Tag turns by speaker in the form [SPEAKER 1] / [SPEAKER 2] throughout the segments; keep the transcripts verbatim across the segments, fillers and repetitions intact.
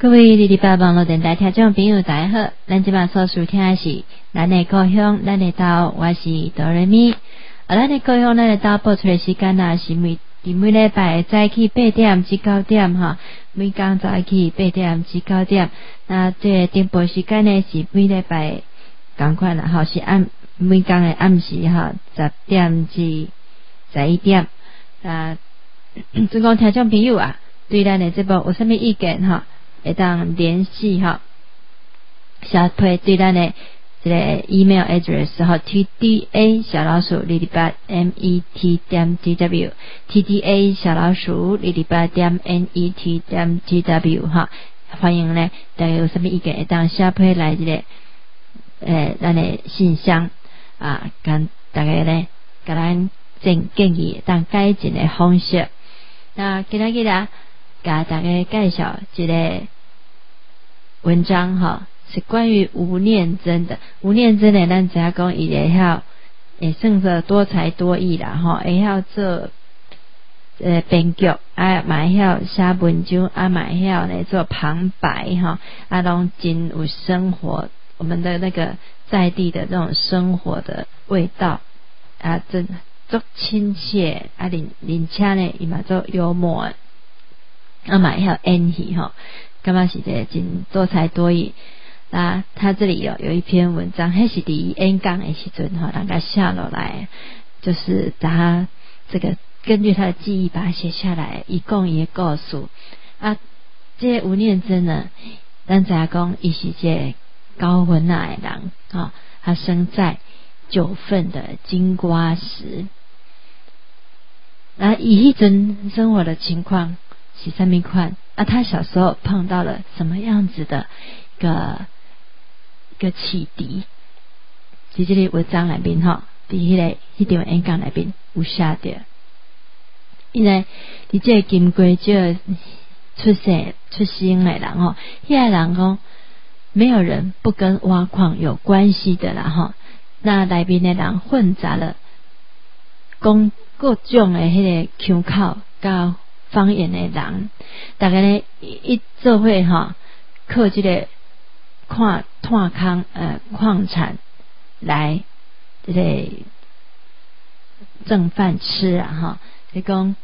[SPEAKER 1] 各位二二八网络电台听众朋友大家好，咱今晚所收听的是咱的故乡咱的岛，我是哆来咪。啊，咱的故乡咱的岛播出的时间啊是每伫每礼拜早起八点至九点哈，每天早起八点至九点。那这个电波时间呢是每礼拜同款啦，吼是按每天的暗时哈十点至十一点。啊，总共听众朋友啊，对咱的节目有啥物意见哈？会当联系哈，小推对咱的这个 email address 哈 ，t d a 小老鼠二二八 m e t 点 t w t d a 小老鼠二二八点 n e t 点 t w 哈，欢迎呢，大家有什么意见会当小推来这个呃咱的信箱啊，跟大家呢，给咱建建议当改进的方式。那今仔日啊，给大家介绍一个文章哈，是关于吴念真的。吴念真呢，咱知影讲伊会晓，会算作多才多艺啦吼，会晓做呃编剧，啊嘛会晓写文章，啊嘛会晓呢做旁白哈，啊拢真有生活，我们的那个在地的这种生活的味道啊，真足亲切啊，林林且呢伊嘛做幽默的。啊嘛会晓演戏吼，感觉是一个真多才多艺。那他这里有有一篇文章，迄是伫伊演讲的时阵吼，人家写落来，就是他这个根据他的记忆把它写下来，一共伊的故事啊。这个吴念真呢，咱知影讲伊是一个高文仔的人啊，他生在九份的金瓜石。那伊迄阵生活的情况是什么款啊？他小时候碰到了什么样子的一个一个启迪？在这里文章内面哈，在迄个迄场演讲内面有写到，因为伫这个金瓜石出生出生的人吼，遐人讲没有人不跟挖矿有关系的啦哈。那内面的人混杂了讲各种的迄个腔口甲方言的人，大家呢一做伙哈，靠这个看探坑呃矿产来这个挣饭吃啊哈。你讲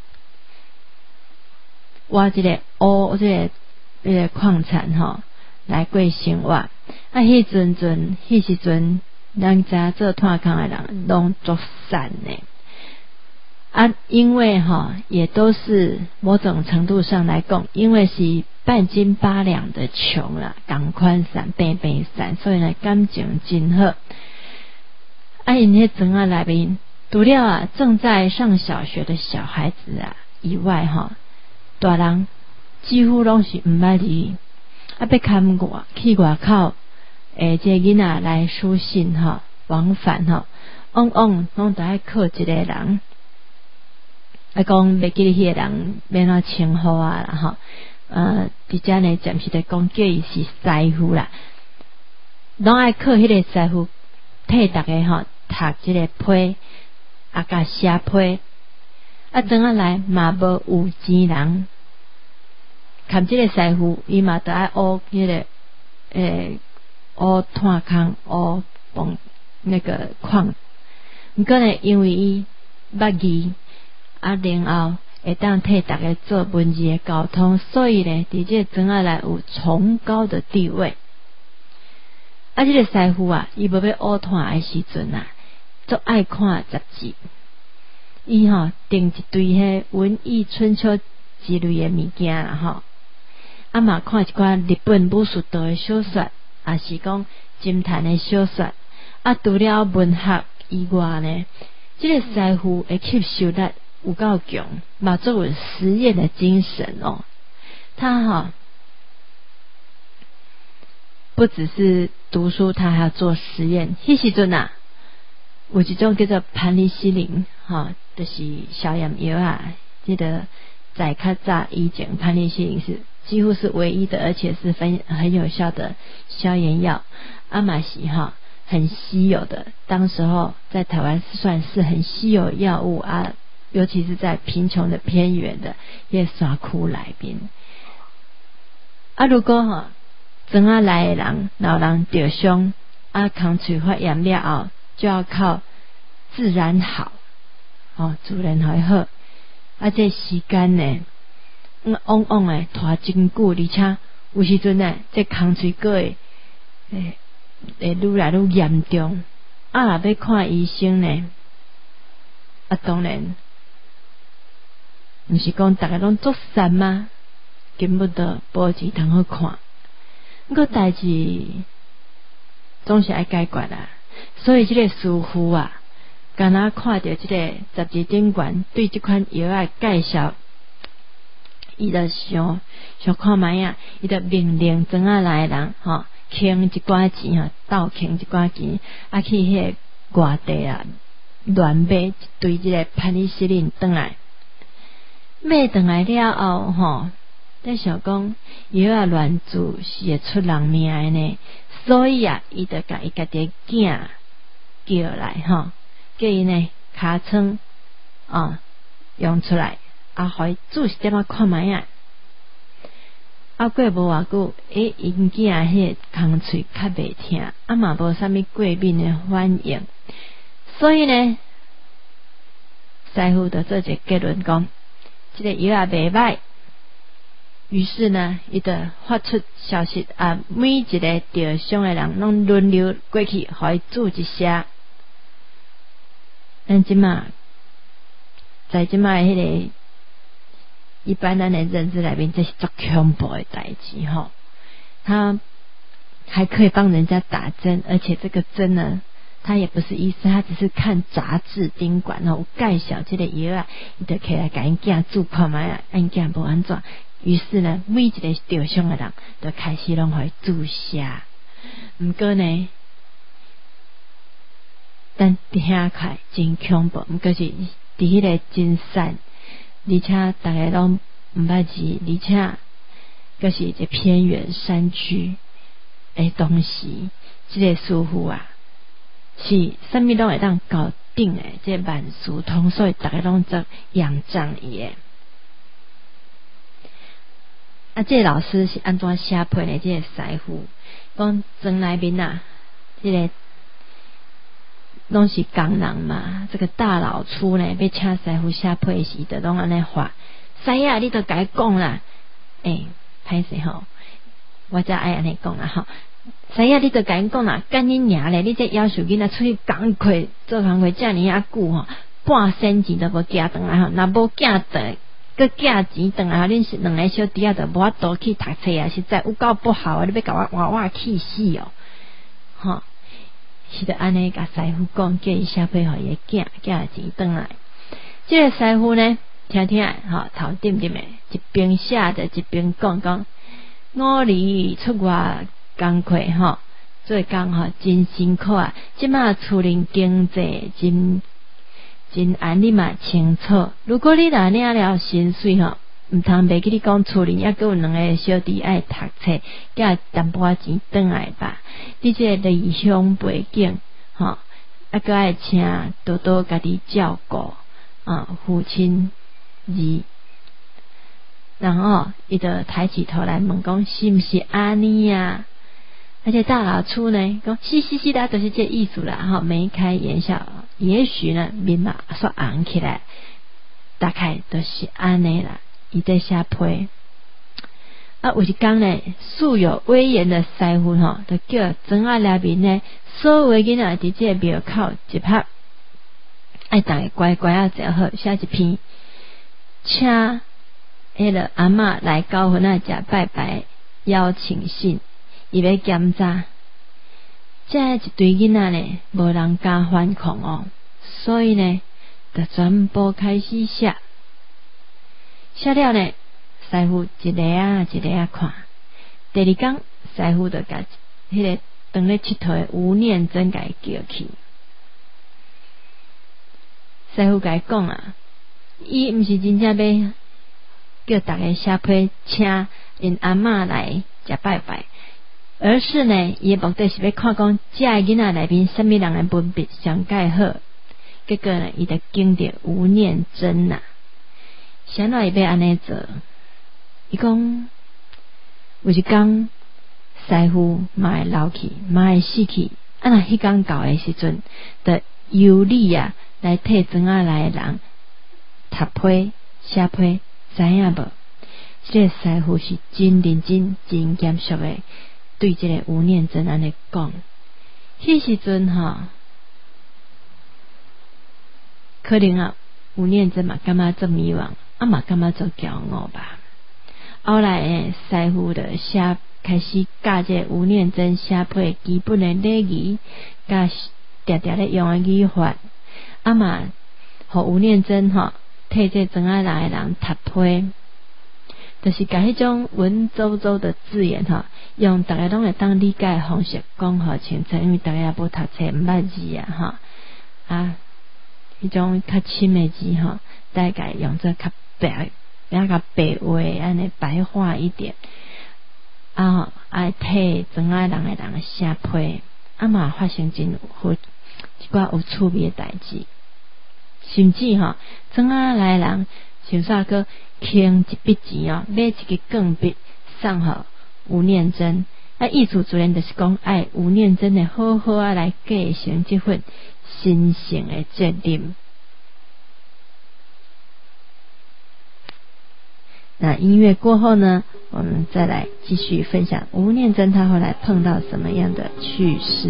[SPEAKER 1] 挖这个挖这个这个矿产哈来过生活。啊，迄阵阵迄时阵，咱知做探坑的人拢足散呢。啊，因为哈也都是某种程度上来讲，因为是半斤八两的穷啦，同款散平平散，所以呢感情真好。啊，因迄阵啊内面，除了啊正在上小学的小孩子啊以外哈，大人几乎拢是毋捌字，啊要看外去外口，诶，这囡仔来书信哈往返哈，往往拢得爱靠一个人。啊，讲袂记得迄个人要怎称呼啊啦吼，呃，伫遮呢暂时来讲叫伊是师傅啦，拢爱靠迄个师傅替大家吼读即个批，啊甲写批，啊怎啊来嘛无有钱人，看即个师傅伊嘛得爱学迄个诶学探坑学帮那个矿，毋过呢因为伊捌字。啊，然后会当替大家做文字的沟通，所以呢，伫这阵啊来有崇高的地位。啊，这个师傅啊，伊无要学探的时阵啊，足爱看杂志。伊吼订一堆迄文艺春秋之类的物件啦吼，啊嘛看一寡日本武术道的小说，也是讲侦探的小说。啊，除了文学以外呢，这个师傅会吸收力有够强，嘛作为实验的精神哦。他哈不只是读书，他还要做实验。迄时阵啊，有一种叫做盘尼西林哈，就是消炎药啊。记得在较早以前，盘尼西林是几乎是唯一的，而且是很很有效的消炎药。阿玛西哈很稀有的，当时候在台湾算是很稀有药物啊。尤其是在贫穷的偏远的叶沙窟内边， 啊，如果吼庄仔来的人老人着伤，啊，空喙发炎了后，就要靠自然好，哦，自然会好。啊，这时间呢，嗯，往往诶拖真久，而且有时阵呢，这空喙个会诶会愈来愈严重。啊，若要看医生呢，啊，当然，毋是讲逐个拢作善吗？根本都无钱通好看。不过代志总是爱解决啦，所以这个师傅啊，敢若看到这个杂志顶悬对这款药啊介绍，伊就想想看卖啊，伊就命令庄仔来的人吼，倾一寡钱吼，斗倾一寡钱，啊去迄个外地啊乱买一堆这个潘尼西林转来，买转来了后吼，在想讲药啊乱注是会出人命的呢，所以啊，伊就甲伊家己囝叫来吼，叫伊呢尻川啊用出来，啊，互伊注一点仔看卖啊。啊，过无偌久，诶，因囝迄个空喙较袂疼，啊嘛无啥物过敏的反应，所以呢，师傅就做一个结论讲，这个药也袂歹。于是呢，伊就发出消息啊，每一个着伤的人拢轮流过去，互伊注一下。咱即马在即马迄个一般咱的认知内面，这是足恐怖的代志吼。他还可以帮人家打针，而且这个针呢，他也不是医生，他只是看杂志顶悬吼，有介绍这个药啊，伊就起来甲因囝注看卖啊，因囝无安怎。于是呢，每一个受伤的人都开始拢互伊注射。毋过呢，咱听起来真恐怖，毋过是伫迄个真善，而且大家拢毋捌字，而且佫是一个偏远山区诶东西。这个师傅啊，是啥物拢会当搞定诶，这万事通，所以大家拢做仰仗伊诶。啊，这个老师是安怎写配的？这个师傅讲庄内面啊，这个拢是工人嘛，这个大老粗呢，要请师傅写配时，就拢安尼画。师爷，你都甲伊讲啦，诶、欸，歹势吼，我才爱安尼讲啦吼。师爷，你都甲伊讲啦，干你娘咧！你这要求囡仔出去工课做工课遮尔啊久吼，半仙钱都无寄转来吼，若无寄转。佮寄钱转来，恁是两个小弟仔就无法度去读册啊！实在有够不好啊！你要甲我活活气死哦！吼，是得安尼甲师傅讲，叫伊写配互伊囝寄钱转来。这个师傅呢，听听吼头点点诶，一边写着一边讲讲，我离出外工课吼，做工吼真辛苦啊！即马厝里经济真。真安你嘛清楚，如果你若领了薪水吼，毋通袂记你讲厝里抑佫有两个小弟爱读册，寄淡薄仔钱转来吧。你这个离乡背景吼，啊佫爱请多多家己照顾啊，父亲二，然后伊就抬起头来问讲，是毋是安尼啊？而且大老粗呢，讲是是是啦，都、就是这意思啦，哈，没开玩笑。也许呢，面嘛煞红起来，大概都是安尼啦。伊在写批啊，有一天呢，素有威严的师傅吼，就叫庄仔内面呢，所有囡仔伫这庙口一拍，爱大家乖乖啊，就好写一篇，请迄个阿嬷来教婚啊，食拜拜邀请信。伊要检查，这一堆囡仔呢，无人敢反抗哦，所以呢，就全部开始写，写了呢，师傅一个啊一个啊看，第二天师傅就甲迄个当咧佚佗的吴念真甲伊叫去，师傅甲伊讲啊，伊毋是真正要叫大家写批请因阿嬷来食拜拜。而是呢，伊的目的是要看讲这个囡仔内面什么人的文笔上介好。结果呢，伊就经着吴念真呐、啊，啥哪伊要安尼做？伊讲有一天师父嘛会老去，嘛会死去。啊，若迄天到的时阵，就由你啊来替庄仔内的人读批写批，知影无？这个师父是真认真、真严肃的，对这个吴念真安尼讲。迄时阵吼，可能啊，吴念真嘛感觉做迷惘，啊嘛感觉做骄傲吧。后来诶，师父的写开始教这个吴念真写批基本的礼仪，甲常常咧用的语法，啊嘛，互吴念真吼替这庄仔内的人读批。就是甲迄种文绉绉的字眼吼，用大家拢会当理解的方式讲互清楚，因为大家也无读册毋捌字啊吼，啊，迄种较深的字吼，大概用做较白，比较白话安尼白话一点，啊，爱替庄仔人的人写批，啊嘛发生真有好一寡有趣味的代志，甚至吼庄仔内人想煞个倾一笔钱哦，买一支钢笔送互吴念真，啊，意思自然就是讲，爱吴念真的好好啊来继承这份神圣的责任。那音乐过后呢，我们再来继续分享吴念真他后来碰到什么样的趣事。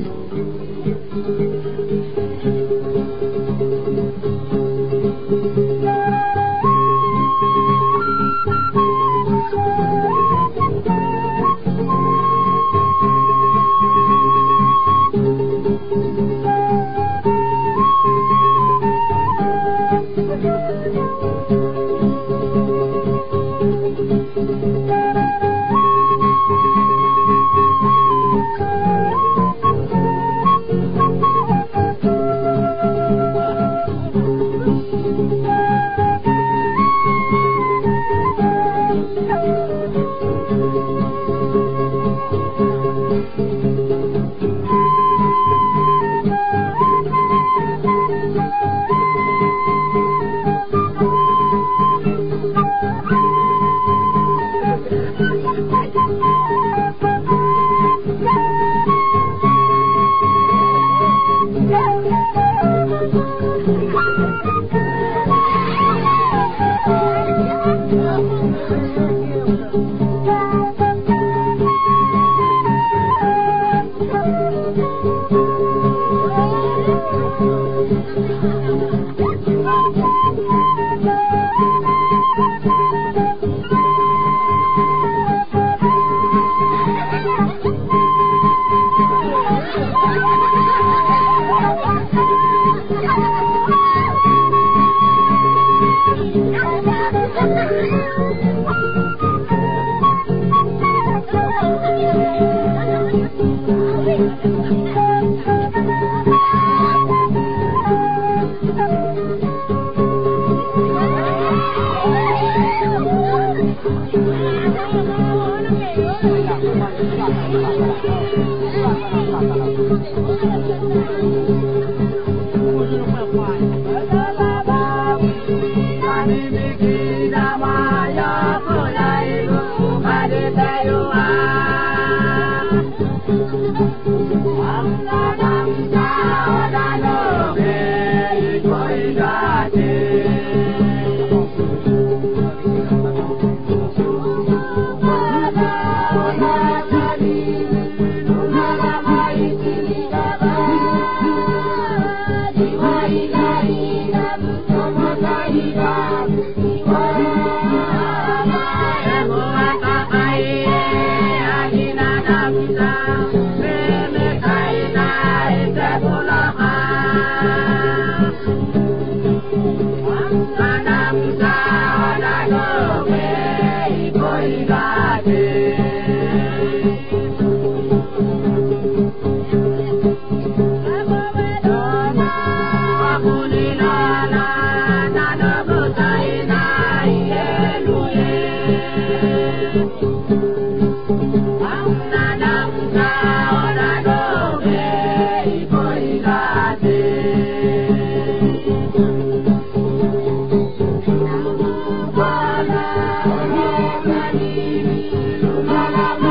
[SPEAKER 2] La la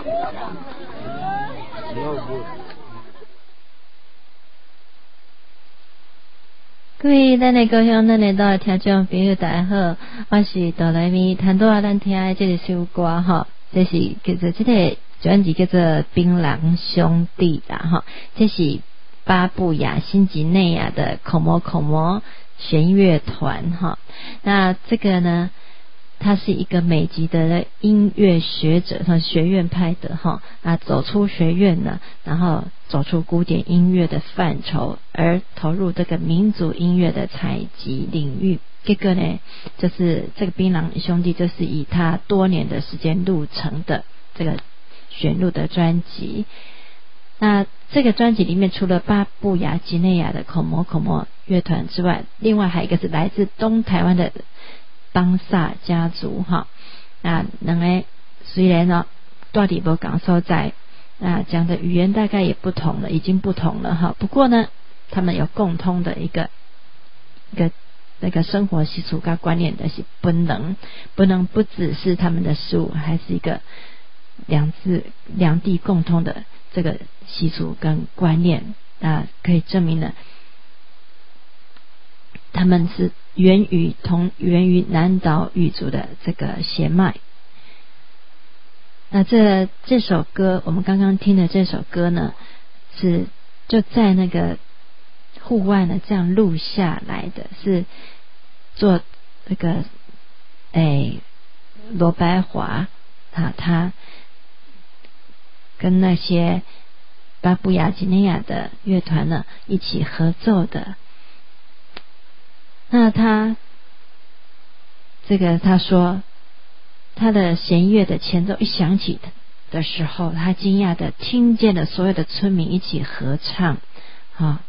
[SPEAKER 1] 各位咱的高雄咱的岛听众朋友大家好，我是哆来咪。谈到咱听的这个首歌吼，这是叫做这个专辑叫做《槟榔兄弟》啦吼，这是巴布亚新几内亚的口摩口摩弦乐团哈。那这个呢，他是一个美籍的音乐学者，他学院派的哈，啊走出学院呢，然后走出古典音乐的范畴，而投入这个民族音乐的采集领域。这个呢，就是这个槟榔兄弟，就是以他多年的时间录成的这个选录的专辑。那这个专辑里面，除了巴布亚几内亚的口摩口摩乐团之外，另外还有一个是来自东台湾的邦萨家族哈。那两个虽然呢到底不讲所在，那讲的语言大概也不同了，已经不同了哈。不过呢，他们有共通的一个一个那个生活习俗跟观念的是不能不能不只是他们的事物，还是一个两自两地共通的这个习俗跟观念。那可以证明呢，他们是源于同源于南岛语族的这个血脉。那这这首歌我们刚刚听的这首歌呢，是就在那个户外呢这样录下来的，是做那个诶罗百华啊，他跟那些巴布亚几内亚的乐团呢一起合奏的。那他这个他说，他的弦乐的前奏一响起的时候，他惊讶的听见了所有的村民一起合唱啊，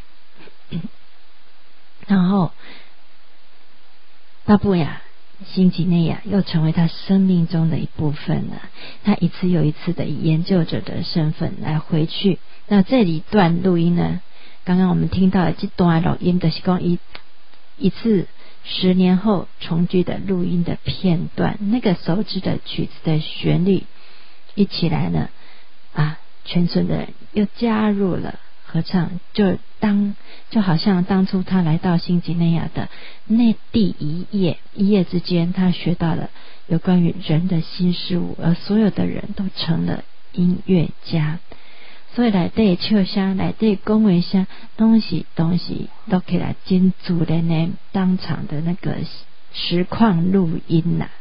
[SPEAKER 1] 然后巴布亚新几内亚又成为他生命中的一部分了。他一次又一次的以研究者的身份来回去。那这一段录音呢，刚刚我们听到的这段录音的是讲一一次十年后重聚的录音的片段，那个熟知的曲子的旋律一起来呢，啊，全村的人又加入了合唱，就当就好像当初他来到新几内亚的那第一夜一夜之间，他学到了有关于人的新事物，而所有的人都成了音乐家。所以来对唱声来对恭维声东西东西都可以来真自然的当场的那个实况录音呐、啊。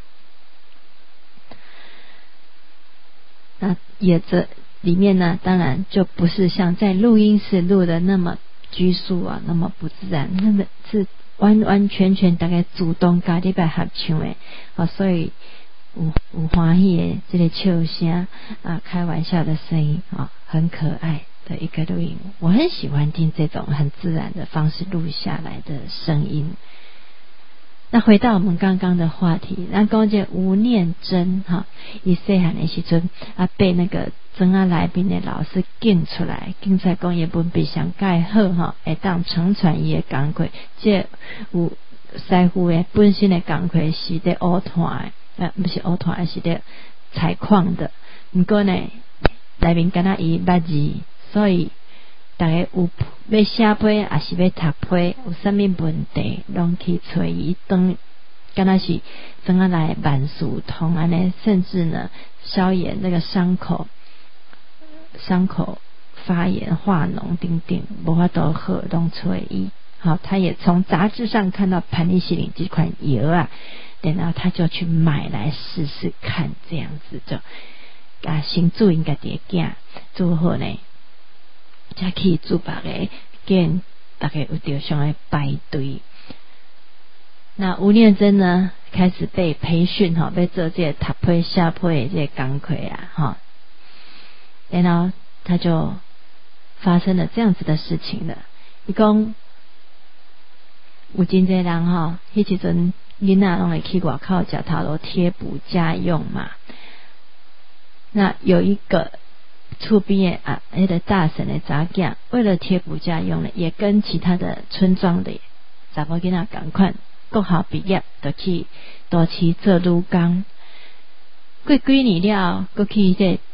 [SPEAKER 1] 那也这里面呢，当然就不是像在录音室录的那么拘束啊，那么不自然，那么是完完全全大概主动家己来合唱的啊，所以有有欢喜的这个笑声啊，开玩笑的声音啊，很可爱的一个录音。我很喜欢听这种很自然的方式录下来的声音。那回到我们刚刚的话题，咱讲这吴念真哈，伊细汉的时阵啊，被那个曾啊来宾的老师拣出来，拣出来讲伊文笔上介好哈，会当承传伊的工课。这有师傅的本身的工课是在舞团的，啊，不是舞团，是在采矿的。不过呢，内面敢若伊捌字，所以大家有要写批还是要读批，有啥物问题，拢去找伊当，敢若是怎样来万事通安尼，甚至呢消炎那个伤口、伤口发炎化脓等等，无法度好，拢找伊。好，他也从杂志上看到盘尼西林这款油啊，然后他就去买来试试看，这样子就啊先做应该点囝做好呢。才去做别个，见大家有着上来排队。那吴念真呢，开始被培训哈，被做这个读批写批的这个工课啊哈，然后他就发生了这样子的事情了。伊讲有真侪人哈，迄时阵囡仔拢会去外口食头路贴补家用嘛。那有一个厝边的啊，那个大婶的查囝，为了贴补家用呢，也跟其他的村庄的查某囡仔同款，国校毕业就去都市做女工。过几年了，过去这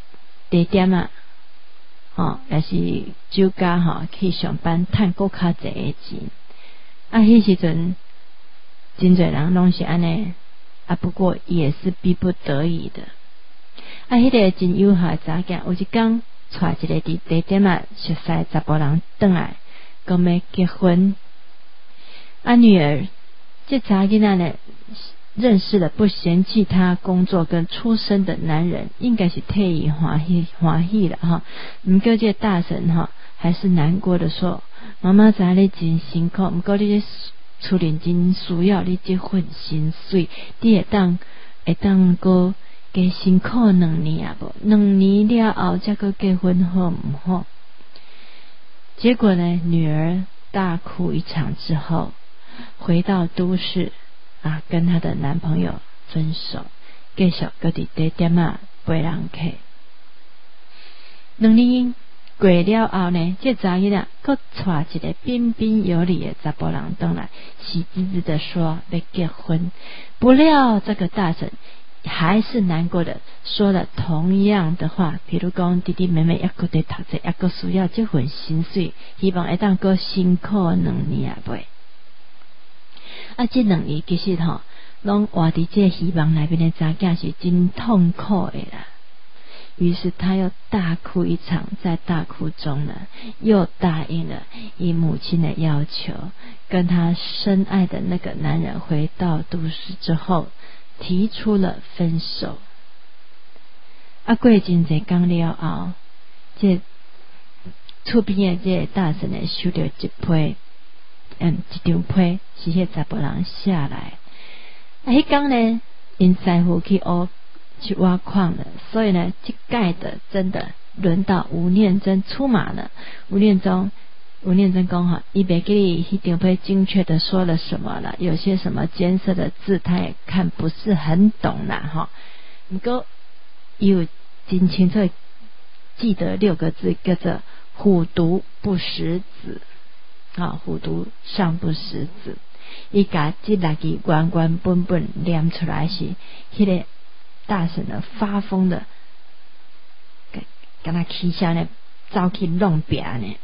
[SPEAKER 1] 地点啊，吼，也是酒家吼去上班，赚够较济的钱。啊，迄时阵真侪人拢是安尼，啊，不过也是逼不得已的。啊，迄个真友好查囝，有一天带一个伫地点啊熟悉查甫人转来，讲要结婚。啊，女儿这查囡仔呢，认识了不嫌弃他工作跟出身的男人，应该是替伊欢喜欢喜了哈。毋过这大婶哈还是难过的说：“妈妈知你真辛苦，毋过你厝里真需要你这份薪水，你会当会当过加辛苦两年啊无？两年了后才个结婚好唔好？”结果呢，女儿大哭一场之后，回到都市啊，跟她的男朋友分手，继续搁伫地点啊陪人客。两年过了后呢，这查囡仔搁带一个彬彬有礼的查甫人转来，喜滋滋的说要结婚。不料这个大婶还是难过的说了同样的话，比如讲弟弟妹妹也搁在读册，也搁需要这份薪水，希望会当搁辛苦两年啊袂。啊，这两年其实吼，拢活伫这希望内面的查囝是真痛苦的啦。于是他又大哭一场，在大哭中呢，又答应了以母亲的要求，跟他深爱的那个男人回到都市之后，提出了分手。啊，过真侪天了后，这厝边的这大婶呢，收到一批，嗯，一张批是迄查甫人写来。啊，迄天呢，因师傅去挖去挖矿了，所以呢，这届的真的轮到吴念真出马了。吴念真，吴念真讲哈，伊别记迄张批精确的说了什么了，有些什么艰涩的字，他也看不是很懂啦哈。不过有真清楚记得六个字，叫做虎毒不食子啊，虎毒尚不食子。伊甲这六句原原本本念出来是迄个大婶的发疯的，跟他起下呢，走去弄别呢，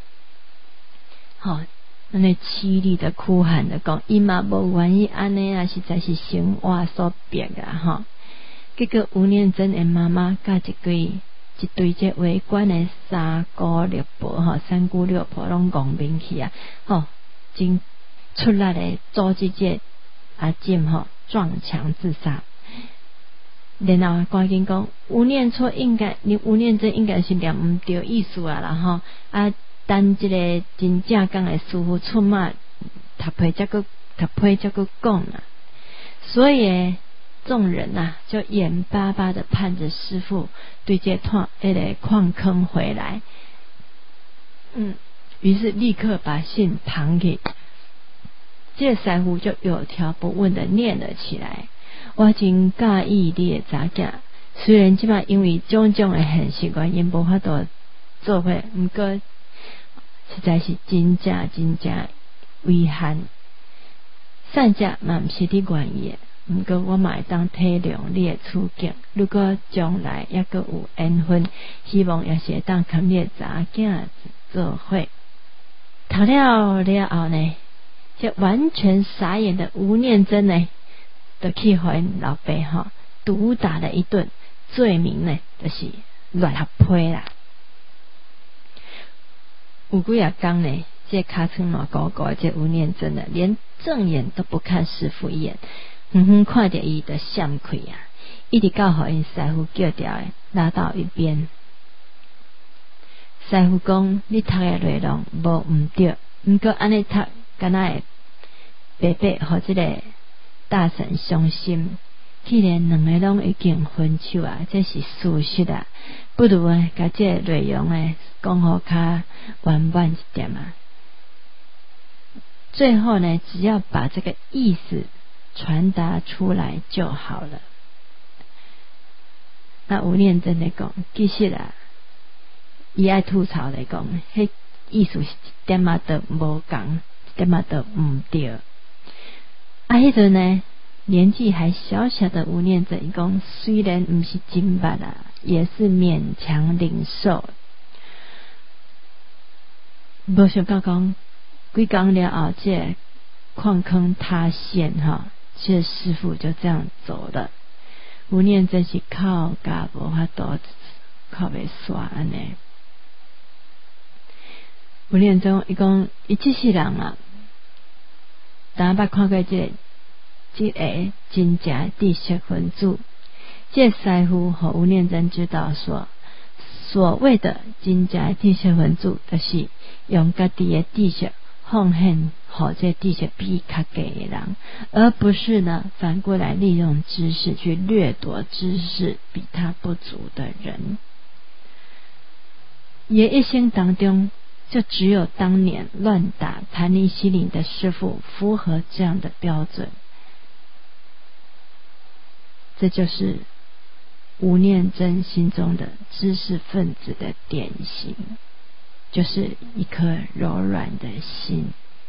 [SPEAKER 1] 好，那那凄厉的哭喊的讲，伊嘛无愿意安尼啊，实在是生活所逼啊哈。结果吴念真的妈妈甲一堆一堆这围观的三姑六婆哈，三姑六婆拢讲明去啊，吼，真出来的阻止这阿进吼撞墙自杀。然后赶紧讲，吴念错应该，你吴念真应该是念唔对意思啊啦吼啊，等这个真正讲的师傅出马，读批才个读批才个讲啊。所以众人啊，就眼巴巴的盼着师傅对这矿那个矿坑回来。嗯，于是立刻把信旁给，这师傅就有条不紊的念了起来。我真介意你的查囝，虽然即摆因为种种的现实原因无法度做伙，毋过实在是真正真正遗憾。善者嘛毋是你愿意的，毋过我嘛会当体谅你的处境。如果将来抑阁有缘分，希望也是会当跟你的查囝做伙。读了了后呢，这完全傻眼的吴念真呢，就去互因老爸吼毒打了一顿，罪名呢就是乱读批啦。有几啊天呢，这尻川软糊糊的这吴念真呢，连正眼都不看师傅一眼，远远看着伊就闪开啊，一直到互因师傅叫掉的，拉到一边。师傅讲：你读的内容无毋对，毋过安尼读，敢若会白白互这个大婶伤心。既然两个拢已经分手啊，这是事实啊，不如啊，甲这个内容呢讲好较圆满一点啊。最后呢，只要把这个意思传达出来就好了。那吴念真的讲，其实啊，伊爱吐槽来讲，迄意思是一点仔都无共，一点仔都毋对。啊，迄阵呢，年纪还小小的吴念真讲，虽然毋是真捌啊， 也是勉强领受。没想到讲几天了后，这矿坑塌陷哈，这师父就这样走了。吴念真是靠家无法度靠袂煞安尼。吴念真伊讲，伊这世人啊，当捌看过这个这个真正知识分子。这师父和吴念真知道说，所谓的真正知识分子，就是用家己的知识奉献给这知识比较低的人，而不是呢反过来利用知识去掠夺知识比他不足的人。也一生当中，就只有当年乱打盘尼西林的师父符合这样的标准。这就是吴念真心中的知识分子的典型，就是一颗柔软的心。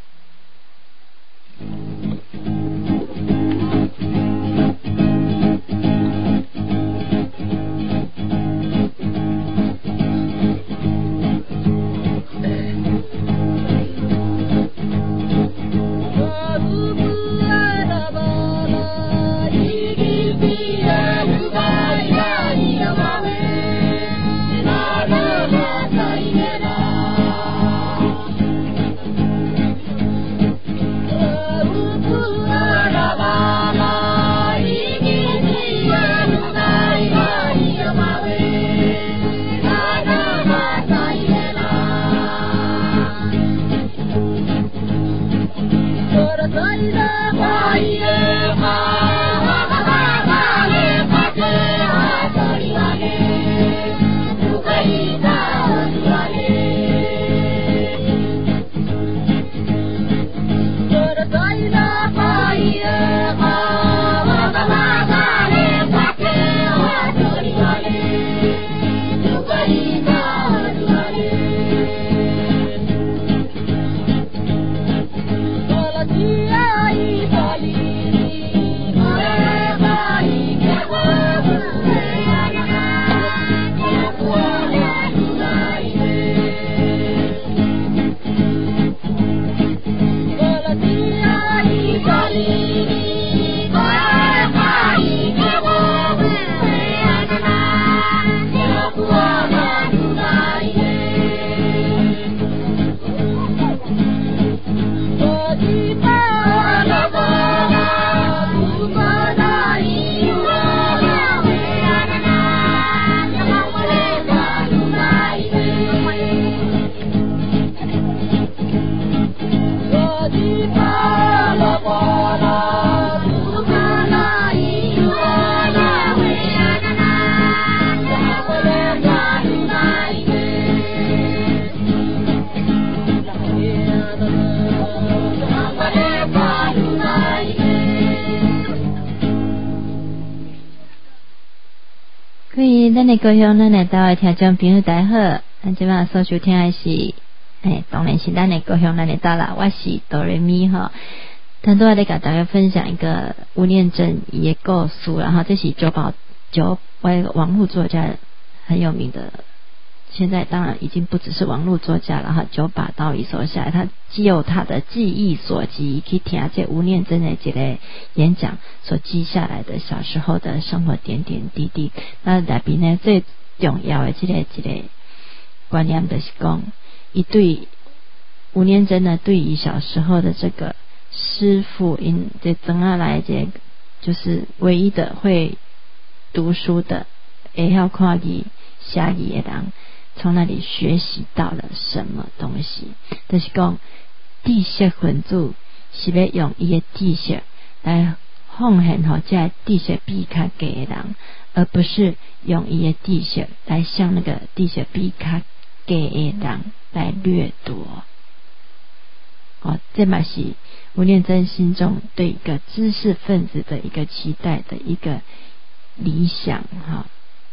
[SPEAKER 1] 各位咱的高雄咱的台湾听众朋友大家好，咱即摆所收听的是诶，当然是咱的高雄咱的台啦，我是哆瑞咪哈。咱都要来给大家分享一个吴念真伊的故事，然后这是九保九位网络作家很有名的，现在当然已经不只是网络作家了哈。九把刀一手下来，他既有他的记忆所及，去听这吴念真的这个演讲所记下来的小时候的生活点点滴滴。那内边呢最重要的这个这个观念就是讲，伊对吴念真呢对于小时候的这个师父，因这怎样来这就是唯一的会读书的，会晓看字写字的人，从那里学习到了什么东西？就是讲，知识分子是要用伊的知识来奉献给这知识比较低的人，而不是用伊的知识来向那个知识比较低的人来掠夺。哦，这嘛是吴念真心中对一个知识分子的一个期待的一个理想哈。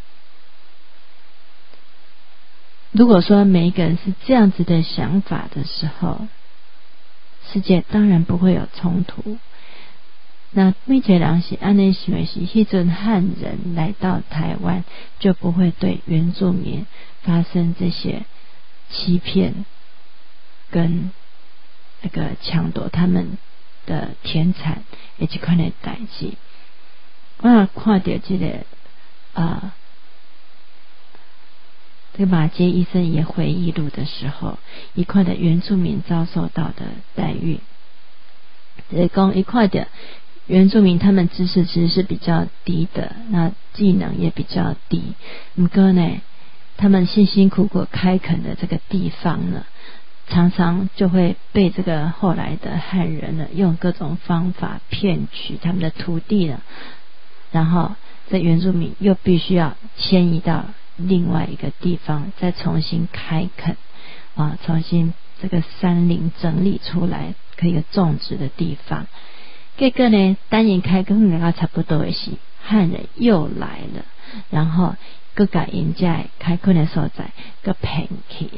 [SPEAKER 1] 如果说每一个人是这样子的想法的时候，世界当然不会有冲突。 那每个人是安尼想的是，迄阵汉人来到台湾，就不会对原住民发生这些欺骗跟那个抢夺他们的田产的这款的代志。我看到这个啊、呃，这个马偕医生也回忆录的时候，一块的原住民遭受到的待遇，就是讲一块的原住民他们知识其实是比较低的，那技能也比较低，不过呢，他们辛辛苦苦开垦的这个地方呢，常常就会被这个后来的汉人呢用各种方法骗取他们的土地呢，然后这原住民又必须要迁移到另外一个地方，再重新开垦啊，重新这个山林整理出来可以种植的地方。结果呢，等因开垦了差不多的时，汉人又来了，然后各甲因家开垦的所在各骗去。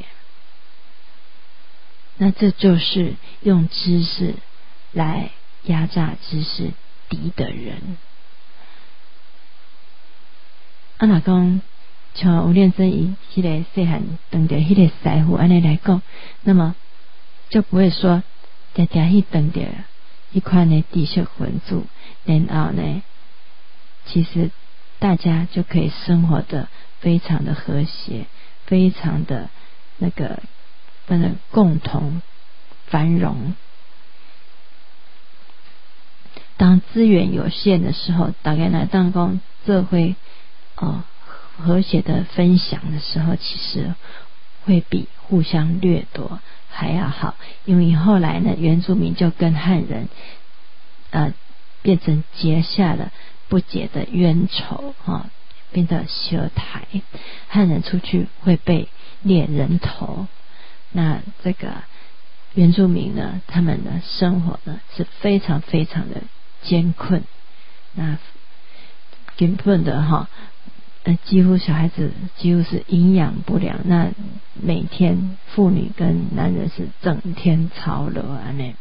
[SPEAKER 1] 那这就是用知识来压榨知识低的人。啊，若讲像吴念真以迄个细汉当着迄个师傅安尼来讲，那么就不会说常常去当着一款的知识分子，然后呢，其实大家就可以生活的非常的和谐，非常的那个不能共同繁荣。当资源有限的时候，大概来当讲这会哦和谐的分享的时候，其实会比互相掠夺还要好。因为后来呢，原住民就跟汉人呃变成结下了不解的冤仇哈、哦，变得相台。汉人出去会被猎人头，那这个原住民呢，他们的生活呢是非常非常的艰困，那根本的哈。呃，几乎小孩子几乎是营养不良，那每天妇女跟男人是整天操劳啊呢。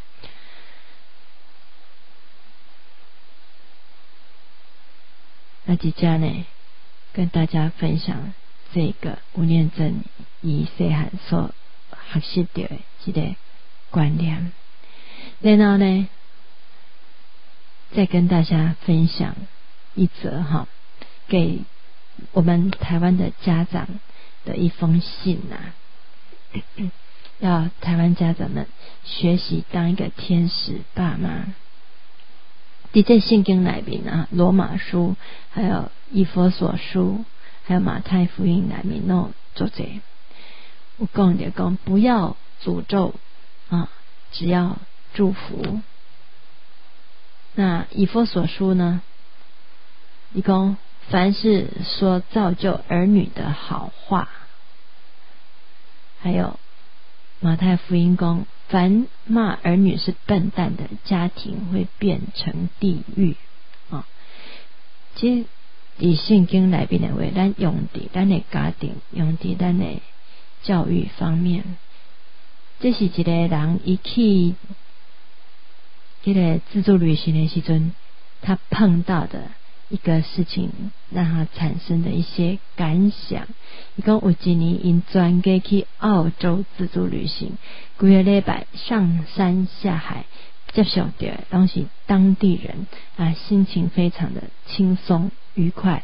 [SPEAKER 1] 那即家呢，跟大家分享这个吴念真以细汉所学习到的这个观念，然后呢，再跟大家分享一则哈，给我们台湾的家长的一封信啊，要台湾家长们学习当一个天使爸妈。在这圣经里面啊，罗马书还有以弗所书还有马太福音里面都做这我讲的讲不要诅咒啊，只要祝福。那以弗所书呢，你讲凡是说造就儿女的好话，还有马太福音讲凡骂儿女是笨蛋的家庭会变成地狱啊。其实以圣经来边的话，咱用在咱的家庭，用在咱的教育方面，这是一个人一去这个自助旅行的时阵，他碰到的一个事情让他产生的一些感想。他说有一年因专机去澳洲自助旅行，几个礼拜上山下海，接受到都是当地人啊，心情非常的轻松愉快。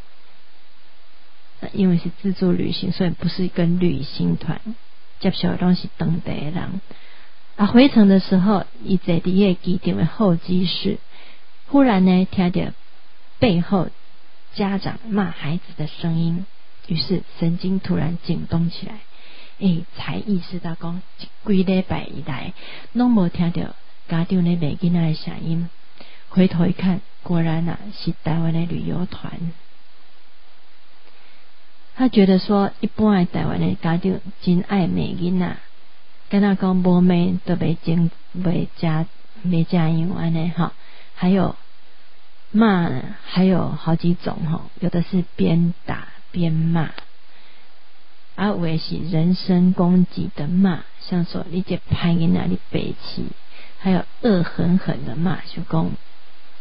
[SPEAKER 1] 因为是自助旅行，所以不是跟旅行团，接受的都是当地人。啊，回程的时候，他坐在那个机场的候机室，忽然呢听到背后家长骂孩子的声音，于是神经突然紧绷起来，诶，才意识到讲几礼拜以来拢无听到家长咧骂囡仔的声音。回头一看，果然啊是台湾的旅游团。他觉得说，一般的台湾的家长真爱骂囡仔，跟他讲无骂都袂精袂加袂加样安尼哈。还有骂呢，还有好几种哈，有的是边打边骂，啊，有的是人身攻击的骂，像说你这歹囡仔你白痴，还有恶狠狠的骂，就讲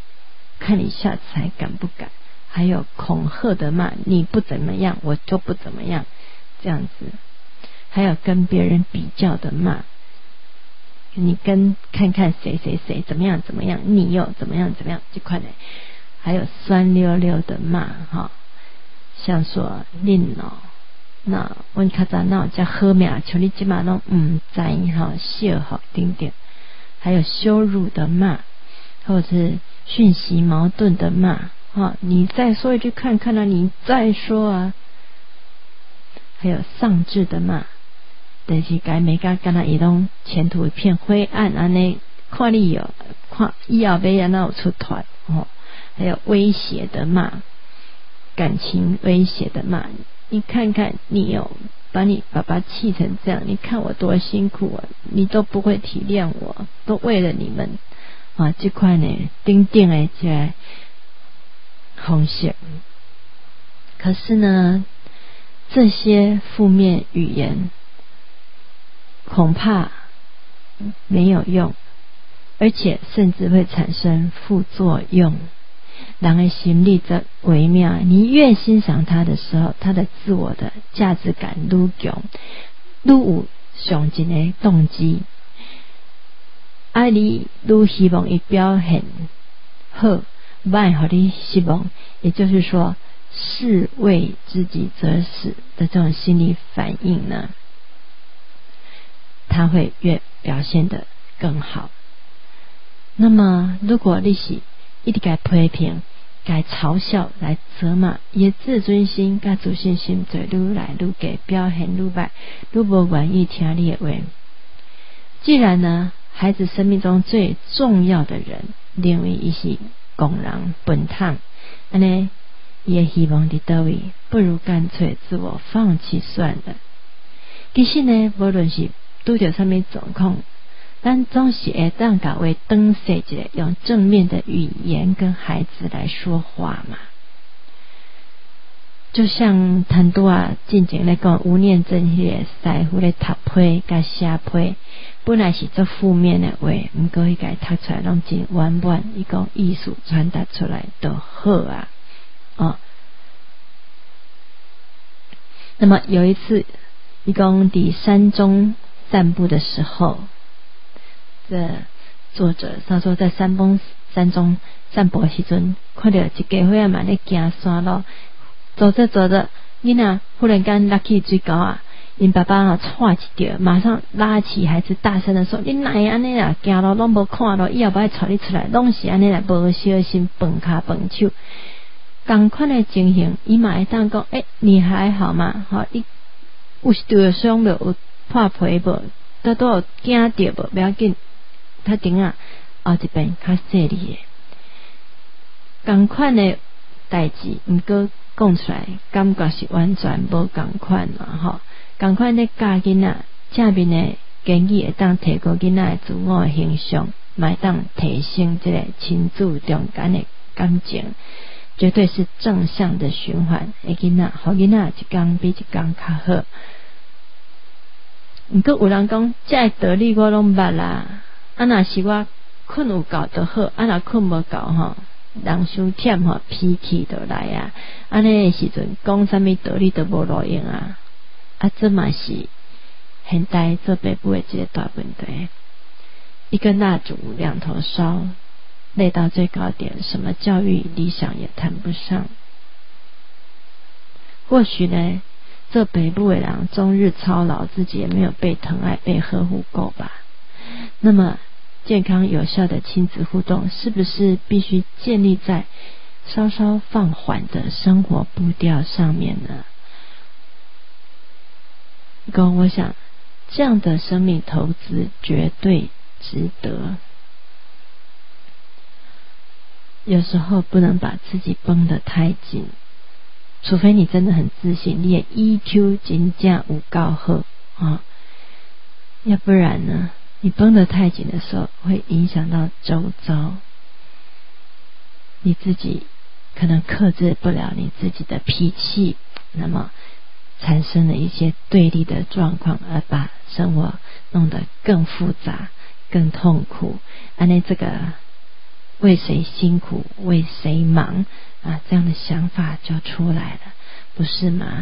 [SPEAKER 1] 看你下次还敢不敢，还有恐吓的骂，你不怎么样我就不怎么样，这样子，还有跟别人比较的骂，你跟看看谁谁谁怎么样怎么样，你又怎么样怎么样，这块呢，还有酸溜溜的骂哈，像说恁哦，那阮较早那叫好命，像你即马拢唔知哈，笑吼等等，还有羞辱的骂，或者是讯息矛盾的骂哈，你再说一句看看啊，你再说啊，还有丧志的骂，但是该每个跟他伊拢前途一片灰暗安尼，看你有看以后要安怎有出头哦，还有威胁的骂，感情威胁的骂，你看看你有把你爸爸气成这样，你看我多辛苦啊，你都不会体谅我，都为了你们啊，这块呢顶顶的这个方式。可是呢，这些负面语言恐怕没有用，而且甚至会产生副作用。人的心理则微妙，你越欣赏他的时候，他的自我的价值感愈强，愈有上进的动机，啊你愈希望伊表现好，别让你失望，也就是说士为知己者死的这种心理反应呢，他会越表现得更好。那么如果你是一直该批评、该嘲笑来责骂，也自尊心、该自信心就愈来愈低，表现愈歹，愈无愿意听你的话。既然呢，孩子生命中最重要的人，认为伊是公人本汤，安尼也希望伫倒位，不如干脆自我放弃算了。其实呢，无论是拄着什么状况，咱总是会当甲为灯设一个用正面的语言跟孩子来说话嘛。就像很多啊，进前来讲吴念真迄个师傅咧读批甲写批，本来是做负面的话，毋过伊甲读出来拢真圆满，伊讲艺术传达出来就好啊。哦，那么有一次，伊讲伫山中散步的时候，这作者他说在山崩山中散步的时阵，看到一家伙仔嘛咧行山路，走着走着，囡仔忽然间拉起水沟啊，因爸爸啊踹一条，马上拉起孩子大声的说：“你哪会安尼啊？行路拢无看路，以后不爱带你出来，拢是安尼来无小心蹦骹蹦手。”同款的情形，伊嘛会当讲：“诶、欸，你还好吗？好，伊有受伤无？有破皮无？都都有惊到无？不要紧。”他顶啊，后一边较细腻的，同款的代志，毋过讲出来，感觉是完全无同款啦吼。同款咧教囡仔，正面的建议会当提高囡仔的自我的形象，嘛会当提升这个亲子中间的感情，绝对是正向的循环。诶，囡仔，互囡仔一天比一天较好。毋过有人讲，这道理我拢捌啦。啊，若是我困有够就好，啊，若困无够吼，人伤忝吼，脾气就来啊。安尼时阵讲啥物道理都无路用啊。啊，这嘛是现代做爸母的一个大问题。一根蜡烛两头烧，累到最高点，什么教育理想也谈不上。或许呢，做爸母的人终日操劳，自己也没有被疼爱、被呵护够吧。那么健康有效的亲子互动是不是必须建立在稍稍放缓的生活步调上面呢？跟我想这样的生命投资绝对值得。有时候不能把自己绷得太紧，除非你真的很自信，你的 E Q 真正有够好啊，要不然呢，你绷得太紧的时候，会影响到周遭，你自己可能克制不了你自己的脾气，那么产生了一些对立的状况，而把生活弄得更复杂、更痛苦。安尼这个为谁辛苦为谁忙啊，这样的想法就出来了，不是吗？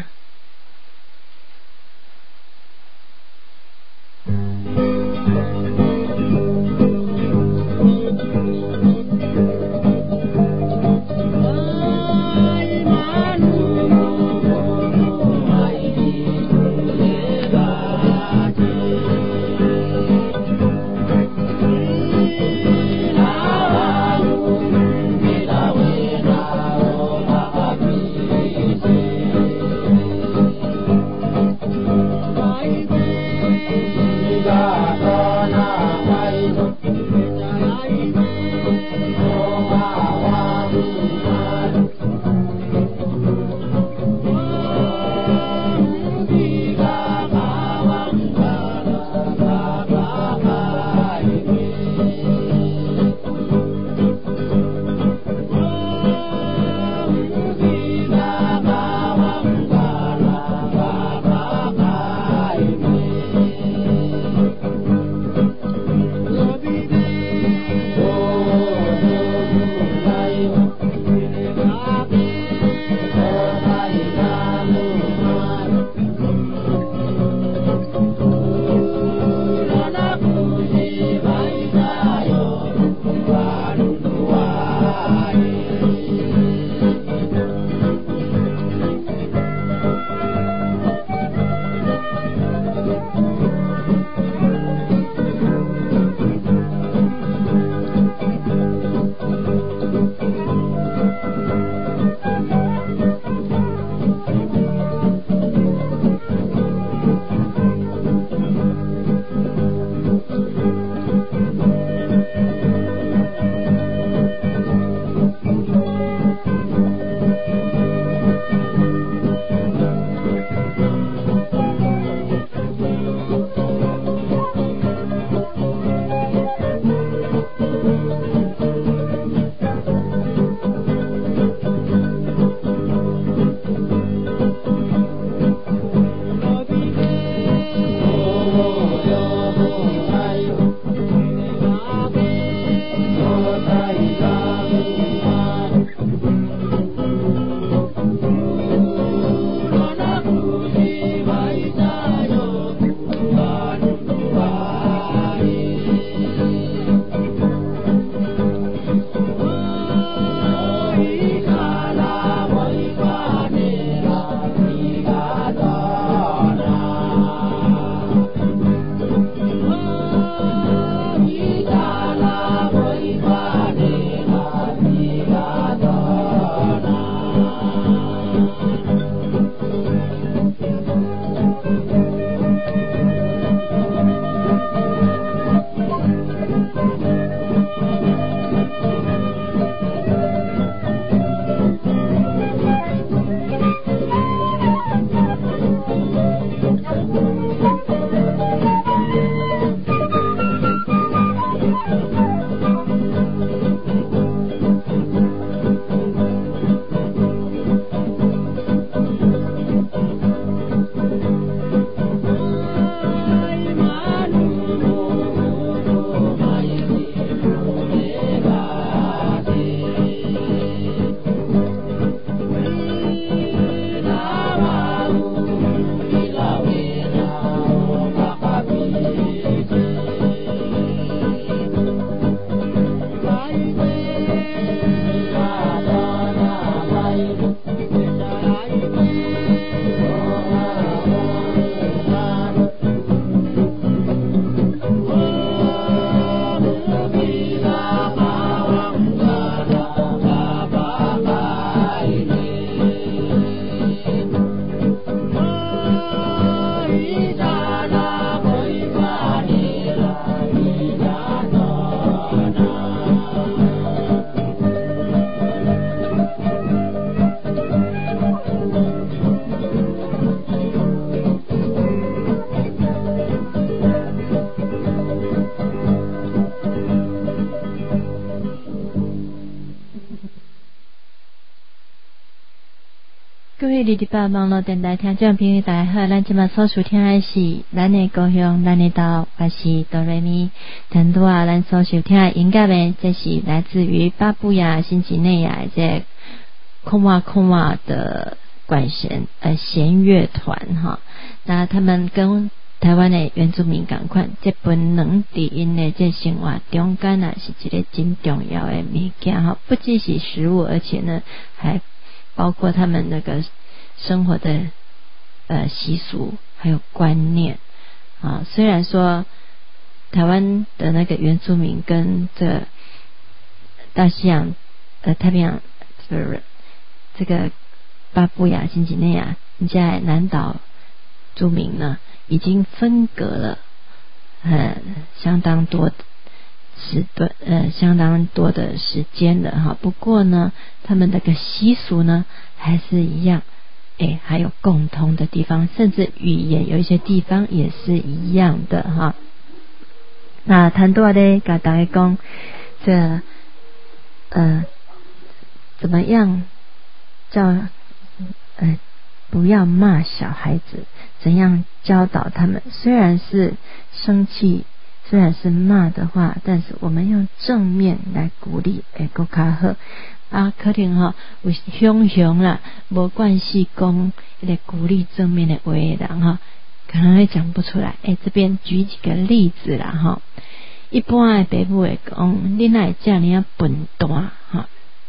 [SPEAKER 1] 各位二十八网络电台听众朋友大家好，咱今麦所收听的是咱的故乡咱的岛，我是哆瑞咪。很多啊，咱所收听的音乐呢，这是来自于巴布亚新几内亚这空哇空哇的管弦呃弦乐团哈。那他们跟台湾的原住民同款，这本能伫因的这生活中间啊，是一个真重要的物件哈。不只是食物，而且呢，还包括他们那个生活的呃习俗还有观念啊。虽然说台湾的那个原住民跟这大西洋呃太平洋这个这个巴布亚新几内亚在南岛住民呢，已经分隔了呃相当多的时段呃相当多的时间了哈。不过呢，他们那个习俗呢还是一样，诶，还有共同的地方，甚至语言有一些地方也是一样的哈。那谈多咧，跟大家讲这呃怎么样叫呃不要骂小孩子，怎样教导他们？虽然是生气，虽然是骂的话，但是我们用正面来鼓励，会更较好。啊，可能吼、哦、有熊熊啦，无关系讲一个鼓励正面的话的人哈，可能会讲不出来。诶，这边举几个例子啦哈。一般的爸母会讲，你哪会这样啊笨蛋哈？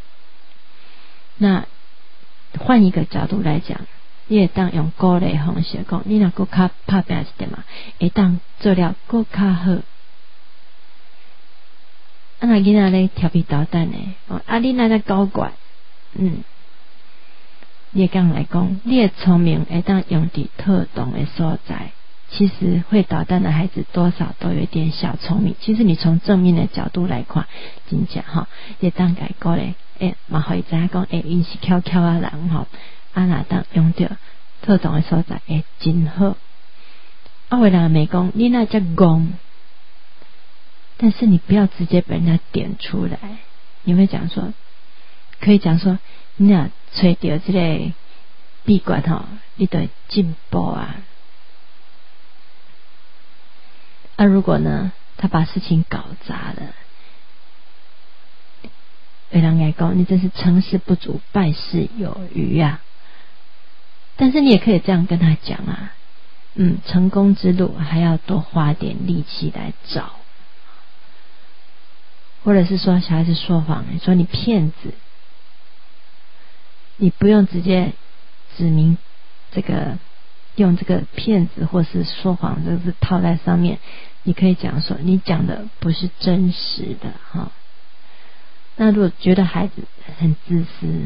[SPEAKER 1] 那换一个角度来讲，你会当用鼓励方式讲，你若搁较拍拼一点嘛，会当做了搁较好。啊，那囡仔咧调皮捣蛋诶，哦，啊，你那在搞怪，嗯，你会讲来讲，你的聪明会当用伫特动的所在。其实会捣蛋的孩子多少都有一点小聪明。其实你从正面的角度来看，真正哈，也当改过咧，诶，嘛可以知影讲，诶，因是巧巧啊人吼，啊那当用到特动的所在，诶，真好。啊，有人没讲，你那叫戆。但是你不要直接把人家点出来，你会讲说，可以讲说，你若吹到这个闭关吼，你就会进步啊。啊，如果呢，他把事情搞砸了，有人来讲，你真是成事不足，败事有余啊。但是你也可以这样跟他讲啊，嗯，成功之路还要多花点力气来找。或者是说小孩子说谎，你说你骗子，你不用直接指明这个用这个骗子或是说谎这个字套在上面，你可以讲说你讲的不是真实的哈。那如果觉得孩子很自私，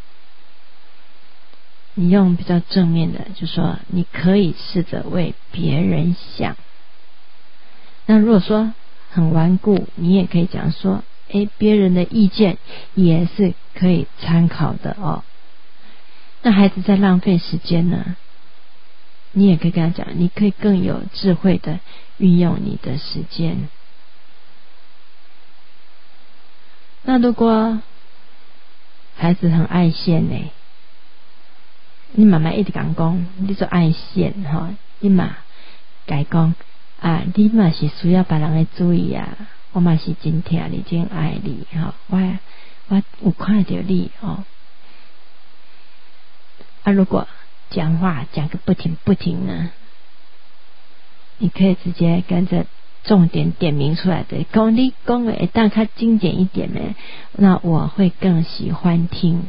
[SPEAKER 1] 你用比较正面的，就说你可以试着为别人想。那如果说很顽固，你也可以讲说，诶，别人的意见也是可以参考的哦。那孩子在浪费时间呢，你也可以跟他讲，你可以更有智慧的运用你的时间。那如果孩子很爱现呢，你妈妈一直讲讲，你做爱现哈，你嘛改讲。啊，你嘛是需要别人的注意啊！我嘛是真疼你，真爱你哈！我我有看到你哦。啊，如果讲话讲个不停不停呢，你可以直接跟着重点点名出来的，讲你讲的当较精简一点呢，那我会更喜欢听。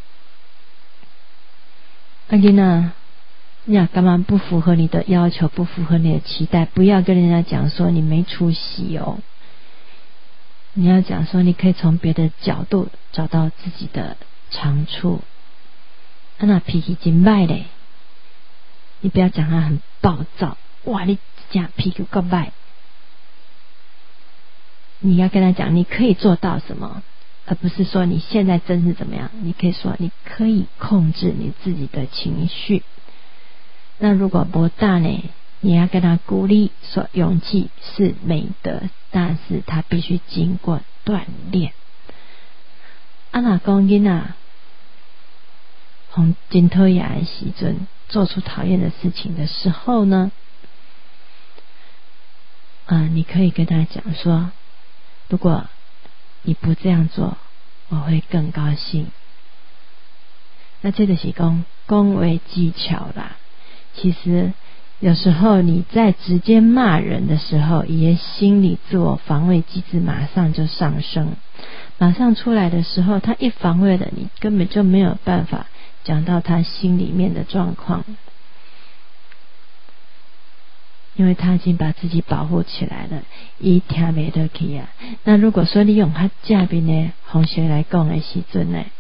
[SPEAKER 1] 啊，囡仔。你呀，干嘛不符合你的要求，不符合你的期待？不要跟人家讲说你没出息哦。你要讲说你可以从别的角度找到自己的长处。啊，那脾气真歹嘞，你不要讲他很暴躁，哇，你这样脾气够歹。你要跟他讲你可以做到什么，而不是说你现在真是怎么样。你可以说你可以控制你自己的情绪。那如果不大呢，你要跟他鼓励说勇气是美德，但是他必须经过锻炼。啊那讲囡仔红真讨厌的时阵，做出讨厌的事情的时候呢，啊、呃，你可以跟他讲说，如果你不这样做，我会更高兴。那这就是讲恭维技巧啦。其实有时候你在直接骂人的时候，也心理自我防卫机制马上就上升，马上出来的时候，他一防卫了，你根本就没有办法讲到他心里面的状况，因为他已经把自己保护起来了，伊听不得去啊。那如果说你用他正面的方式来讲的时阵呢，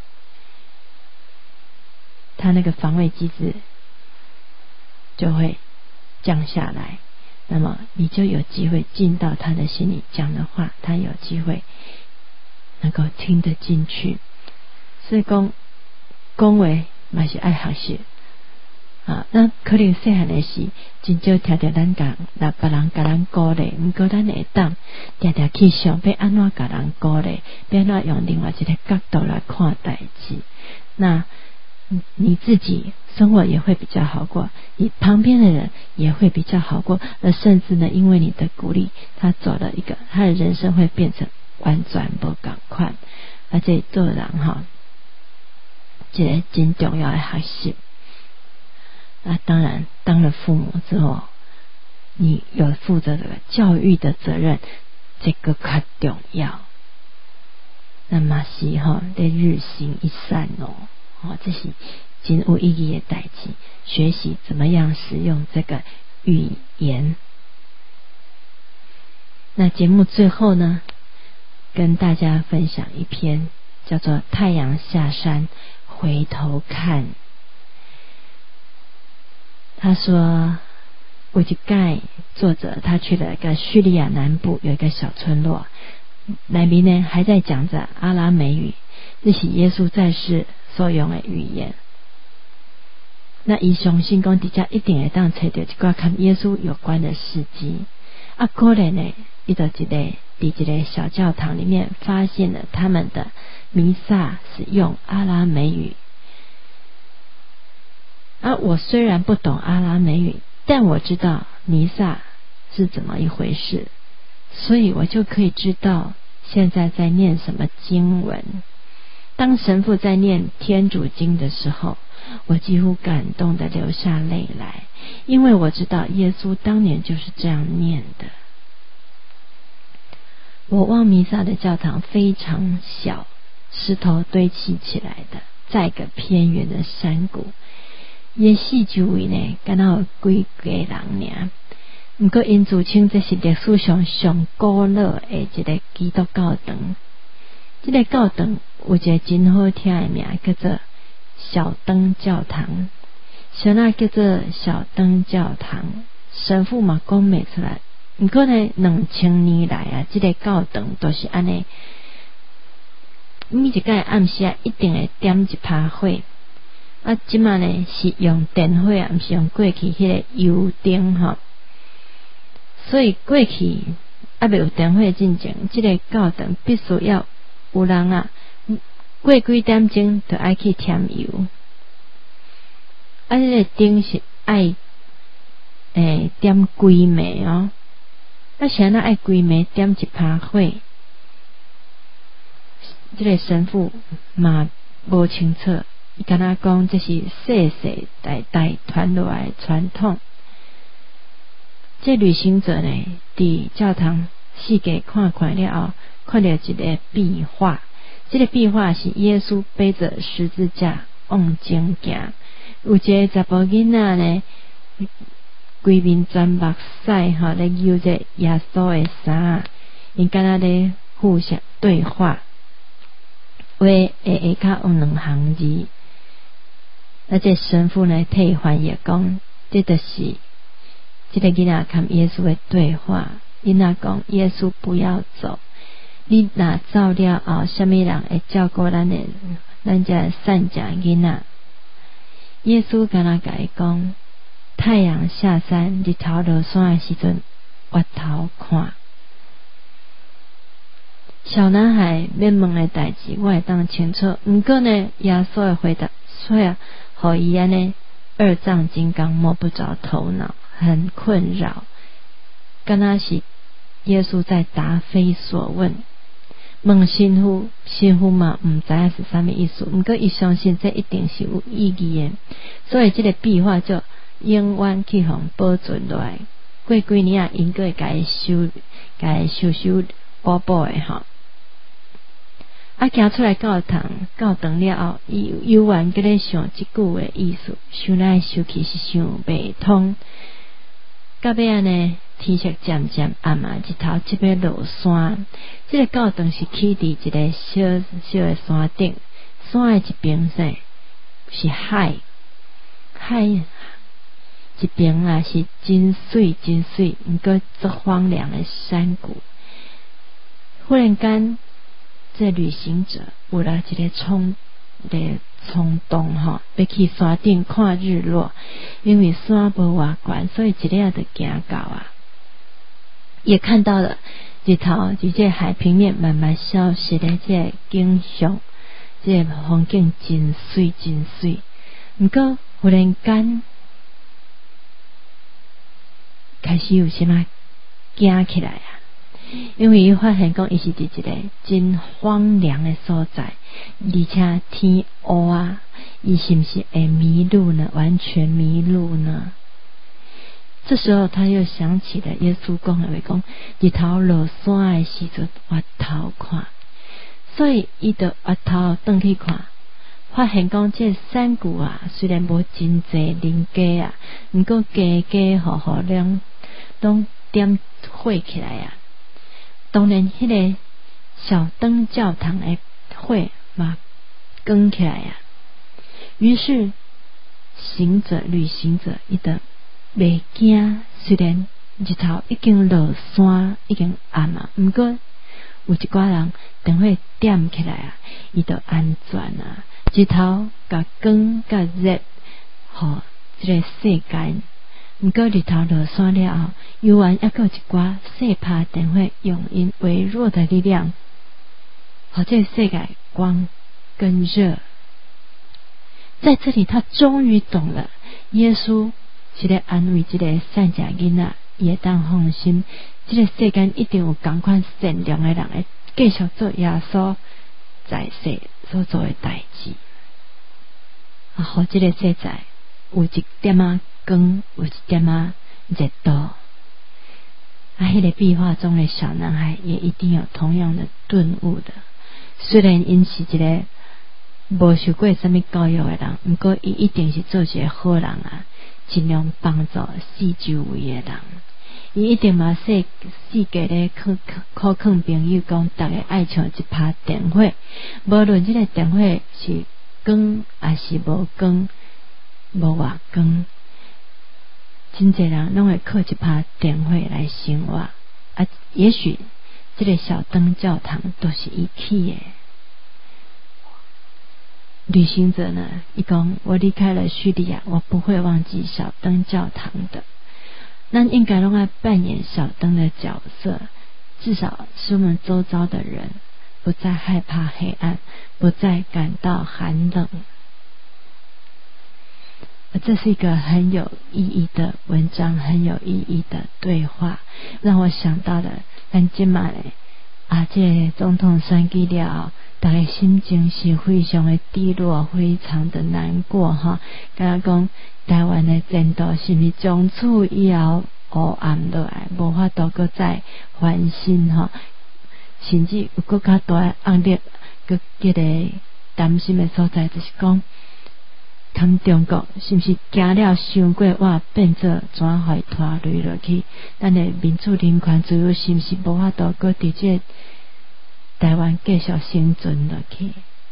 [SPEAKER 1] 他那个防卫机制就会降下来，那么你就有机会进到他的心里，讲的话他有机会能够听得进去。所以讲讲话嘛是爱学习啊，那可能细汉的时真少听到咱讲，那别人甲咱鼓励，不过咱会当常常去想要安怎甲人鼓励，要安怎用另外一个角度来看代志，那你自己生活也会比较好过，你旁边的人也会比较好过，而甚至呢，因为你的鼓励，他走了一个他的人生会变成完全不同款，而且做人哈，这个真重要的学习。那当然，当了父母之后，你有负责这个教育的责任，这个较重要。那么是哈，得日行一善哦。哦，这是真有意义的代志，学习怎么样使用这个语言。那节目最后呢，跟大家分享一篇叫做《太阳下山回头看》。他说，有一次作者他去了一个叙利亚南部有一个小村落，那边呢还在讲着阿拉美语，这是耶稣在世所用的语言。那伊相信讲底下一定会当找到一个跟耶稣有关的事迹啊，可能呢伊就一个在一个小教堂里面发现了他们的弥撒是用阿拉美语啊。我虽然不懂阿拉美语，但我知道弥撒是怎么一回事，所以我就可以知道现在在念什么经文。当神父在念天主经的时候，我几乎感动的流下泪来，因为我知道耶稣当年就是这样念的。我望弥撒的教堂非常小，石头堆砌起来的，在一个偏远的山谷，也四周围呢敢若有几个人尔，不过因自称这是历史上上古老的一个基督教堂。这个教堂有一个真好听的名，叫做小灯教堂。什么叫做小灯教堂？神父嘛讲不出来。不过呢，两千年来啊，这个教堂都是安尼，每一个暗时啊，一定会点一趴火。啊，即马呢是用电火啊，不是用过去迄个油灯哈。所以过去啊，未有电火进前，这个教堂必须要有人啊，过几点钟就爱去添油。啊，这个灯是爱诶点几暝哦。啊，谁那爱几暝点一趴火？这个神父嘛无清楚，伊敢若讲这是世世代代传落来的传统。这旅行者呢，伫教堂四界看看了后，看到一个壁画。这个壁画是耶稣背着十字架往前行，有一个查甫囡仔呢，规面全目屎吼，咧揪着耶稣的衫，因敢若咧互相对话，话下下骹有两行字。那这神父呢替翻译讲，这就是这个囡仔跟耶稣的对话。囡仔讲：耶稣不要走，你若走了后，什么人会照顾咱的咱这善假囡仔？耶稣敢若甲伊讲：太阳下山，日头落山的时阵，回头看。小男孩要问的代志，我会当清楚。不过呢，耶稣的回答所以啊，好伊安呢二丈金刚摸不着头脑，很困扰。敢若是耶稣在答非所问，问新妇，新妇嘛唔知影是啥物意思，毋过伊相信这一定是有意义的，所以这个壁画就永远去互保存落来。过几年啊，因个会修，甲修修补补的吼。啊，行出来教堂，教堂了后，伊犹原搁咧想即句的意思，想来想去是想袂通。到尾啊呢，天色渐渐暗啊，日头即要落山。即、这个教堂是起伫一个小小的山顶，山的一边是是海，海一边啊是真水真水，毋过足荒凉的山谷。忽然间，这旅行者有了一个冲的冲动吼，要去山顶看日落。因为山无偌悬，所以一日就行到啊，也看到了日头伫这海平面慢慢消失的这个景象，这个风景真水真水。毋过忽然间开始有啥物惊起来啊！因为伊发现讲，伊是伫一个真荒凉的所在，而且天乌啊，伊是不是会迷路呢？完全迷路呢？这时候他又想起了耶稣讲的话，讲日头落山的时阵，回头看，所以伊就回头转去看，发现讲这山谷啊，虽然无真济人家啊，毋过家家户户拢拢点火起来啊。当然，迄个小灯教堂的火嘛，光起来啊。于是，行者、旅行者伊就袂惊，虽然日头已经落山，已经暗啊，毋过有一寡人灯火点起来啊，伊就安全啊。日头甲光甲热，互这个世界。毋过日头落山了后，犹原还佫有一寡细拍灯火，用因微弱的力量，互这个世界光跟热。在这里，他终于懂了，耶稣是咧安慰这个善假囡仔，伊会当放心，这个世间一定有同款善良的人会继续做耶稣在世所做的代志，啊，互这个世界有一点仔光，有一点仔热度。啊，迄个壁画中的小男孩也一定有同样的顿悟的。虽然因是一个无受过什么教育的人，毋过伊一定是做一个好人啊，尽量帮助四周围的人。伊一定嘛世世界咧苦苦劝朋友讲，大家爱像一拍电火，无论这个电火是光还是无光，无偌光。真侪人拢会靠一拍电火来生活啊！也许这个小灯教堂都是伊起的。旅行者呢，伊讲我离开了叙利亚，我不会忘记小灯教堂的。那应该拢爱扮演小灯的角色，至少使我们周遭的人不再害怕黑暗，不再感到寒冷。这是一个很有意义的文章，很有意义的对话，让我想到了咱即卖咧啊，这个总统选举了，大家心情是非常的低落，非常的难过哈。敢若讲台湾的前途是毋是从此以后黑暗落来，无法度搁再翻新哈，甚至有搁较大的压力，搁这个担心的所在就是讲。看中国是不是行了伤过哇，变做怎会拖累落去？咱的民主人权自由是不是无法度搁伫这台湾继续生存落去？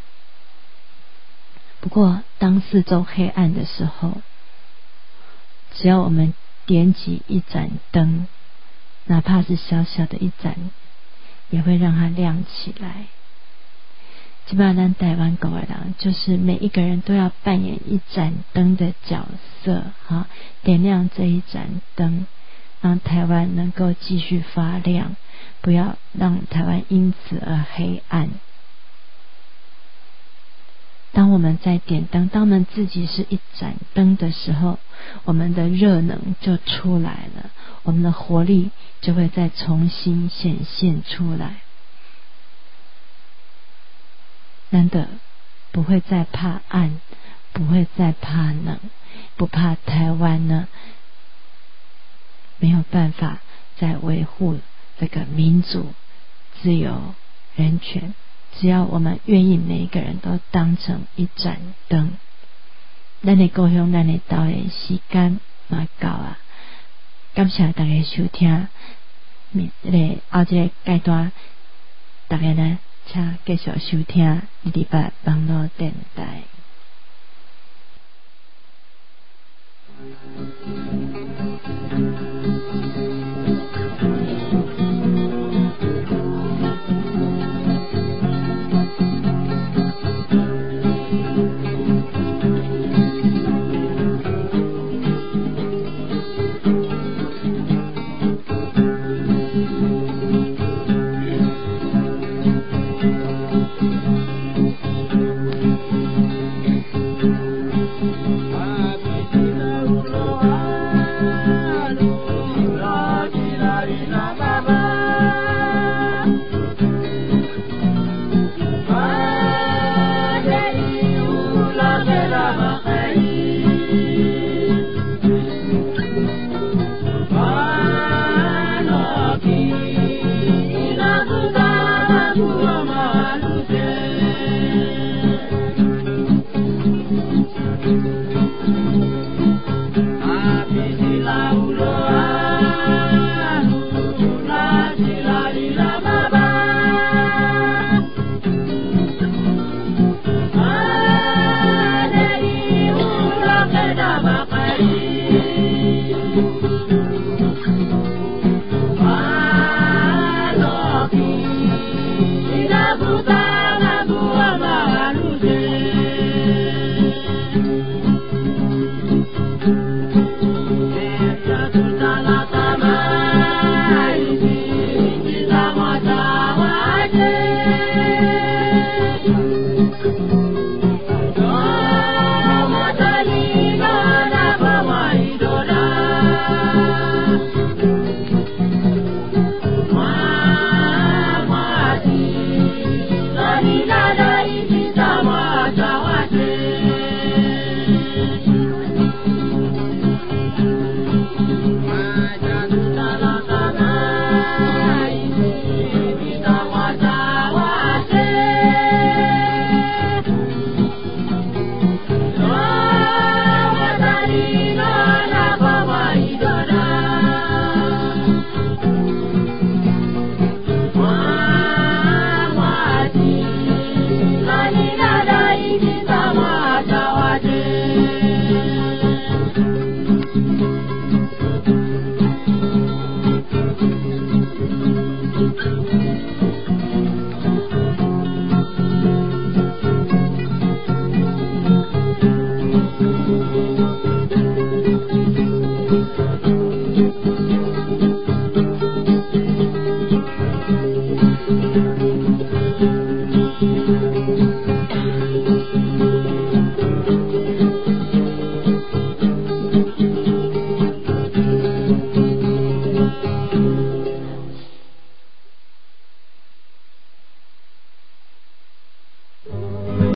[SPEAKER 1] 不过，当四周黑暗的时候，只要我们点起一盏灯，哪怕是小小的一盏，也会让它亮起来。基本上，咱台湾国的人就是每一个人都要扮演一盏灯的角色，哈，点亮这一盏灯，让台湾能够继续发亮，不要让台湾因此而黑暗。 当我们在点灯，当我们自己是一盏灯的时候，我们的热能就出来了，我们的活力就会再重新显现出来。难得不会再怕暗，不会再怕冷，不怕台湾呢没有办法再维护这个民主、自由、人权。只要我们愿意，每一个人都当成一盏灯。咱的故乡，咱的岛的时间嘛到啊！感谢大家收听，这个后一个阶段，大家呢，请继续收听礼拜网络电台。